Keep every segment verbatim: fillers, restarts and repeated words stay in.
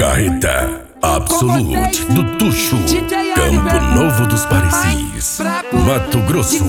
Carreta Absolute do Tuxo, Campo Novo dos Parecis, Mato Grosso.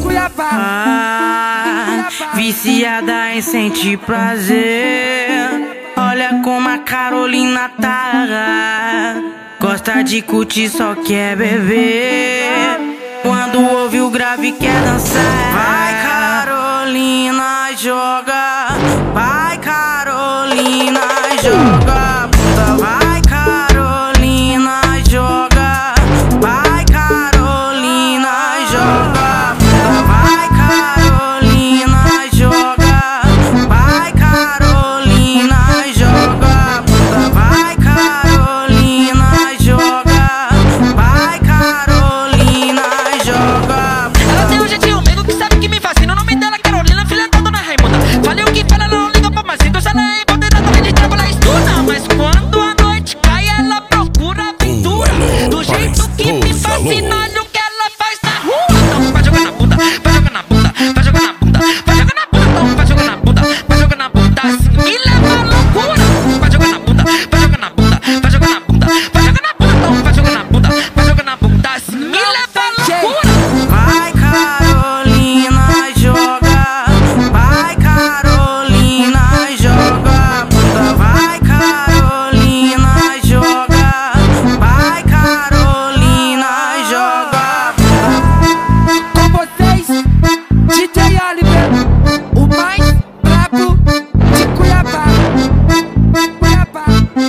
Ah, viciada em sentir prazer. Olha como a Carolina tá. Gosta de curtir, só quer beber. Quando ouve o grave quer dançar. Vai Carolina, joga. Vai Carolina, joga. Puta, vai Carolina, joga. Vai Carolina, joga. Puta, vai Carolina, joga. Vai Carolina, joga. Puta, vai Carolina, joga. Vai Carolina, joga. Ela tem um jeitinho meio que sabe que me fascina. O nome dela é Carolina, filha da dona Raimunda. Falei o que fala, ela não liga pra mais então. Se ela é empoderada, também de trabalhar estuda. Mas quando a noite cai, ela procura aventura. Do jeito que me fascina, olha o que ela faz na rua. Então vai jogar na bunda, vai jogar na bunda, vai jogar na bunda, vai jogar na bunda, então vai jogar na bunda, vai jogar na bunda, assim me leva à loucura. Vai jogar na bunda, vai jogar na bunda, vai jogar na bunda, vai jogar na bunda, então vai jogar na bunda, vai jogar na bunda, assim me leva à loucura. Vai Carolina, joga. Vai Carolina, joga. Puta, vai Carolina, joga. Vai Carolina, joga. Com vocês, D J Oliver, o mais brabo de Cuiabá. Cuiabá.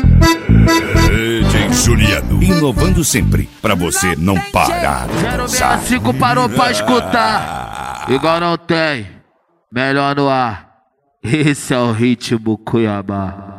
D J Juliano, inovando sempre, pra você não parar de zero dançar. sessenta e cinco parou pra escutar. Igual não tem. Melhor no ar. Esse é o ritmo Cuiabá.